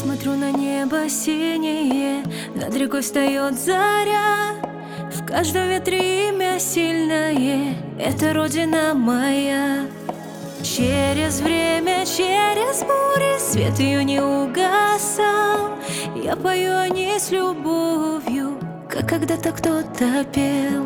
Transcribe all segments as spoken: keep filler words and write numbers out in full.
Смотрю на небо синее, над рекой встает заря. В каждом ветре имя сильное, это Родина моя. Через время, через бури свет ее не угасал. Я пою о ней с любовью, как когда-то кто-то пел.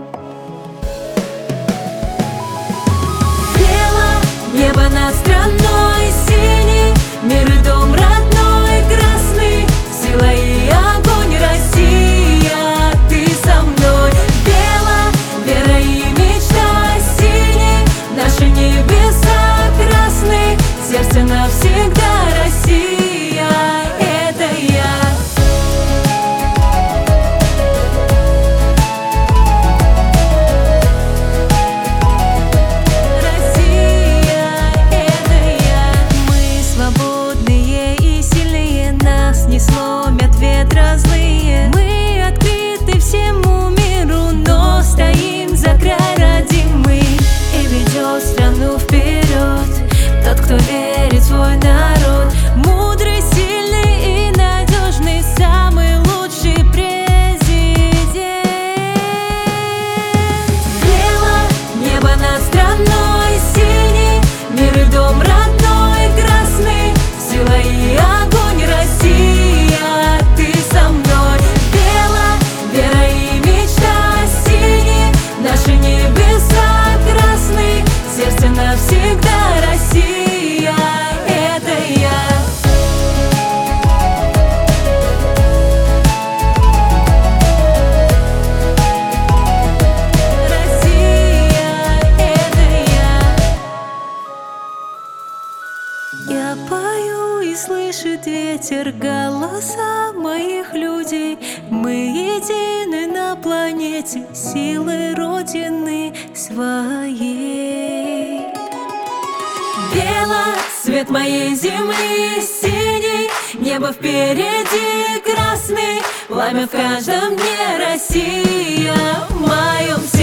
Бело небо над страной синий, мир и дом родной красный, сила и огонь Россия, ты со мной. Бело вера и мечта синий, наши небеса красны, сердце навсегда Россия, это я. Не сломят ветра злые. Мы открыты всему миру, но стоим за край родимый. И ведет страну вперед тот, кто верит в свой народ. Мудрый, сильный и надежный, самый лучший президент. Бело небо над страной синий, мир и дом родной красный, сила и огонь России. Навсегда Россия, это я. Россия, это я. Я пою и слышит ветер голоса моих людей. Мы едины на планете силой Родины своей. Бело свет моей земли синий, небо впереди красный, пламя в каждом дне Россия в моем сердце.